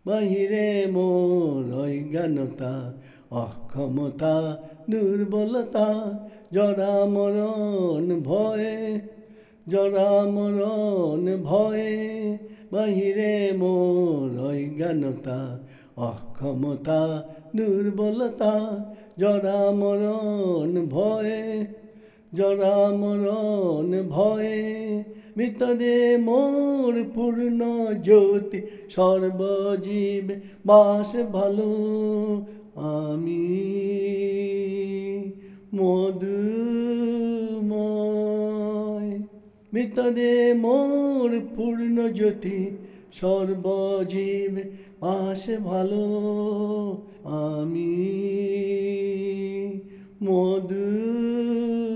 বাহিরে মোর অজ্ঞানতা, অক্ষমতা, দুর্বলতা, জরা মরণ ভয়ে, জরা মরণ ভয়ে। বাহিরে মোর অজ্ঞানতা, অক্ষমতা, দুর্বলতা, জরা মরণ ভয়ে, জরা মরণ ভয়ে। ভিতরে মোর পূর্ণ জ্যোতি, সর্বজীব বাস ভালো। আমি মধুময়। ভিতরে মোর পূর্ণ জ্যোতি, সর্বজীব বাস ভালো। আমি মধু